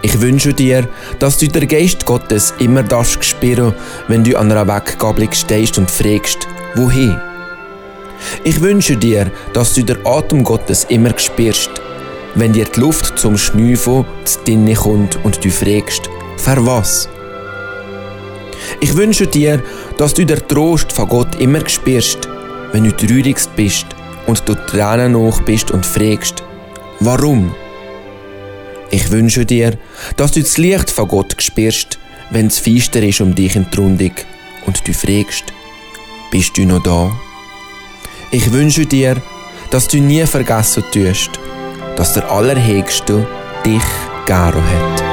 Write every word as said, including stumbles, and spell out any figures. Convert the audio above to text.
Ich wünsche dir, dass du den Geist Gottes immer darfst spüren, wenn du an einer Weggabelung stehst und fragst, wohin? Ich wünsche dir, dass du den Atem Gottes immer spürst, wenn dir die Luft zum Schnüffeln zu dir kommt und du fragst, für was? Ich wünsche dir, dass du den Trost von Gott immer spürst, wenn du traurigst bist und du Tränen nach bist und fragst, warum? Ich wünsche dir, dass du das Licht von Gott spürst, wenn es finster ist um dich in die Rundung und du fragst, bist du noch da? Ich wünsche dir, dass du nie vergessen tust, dass der Allerhöchste dich gern hat.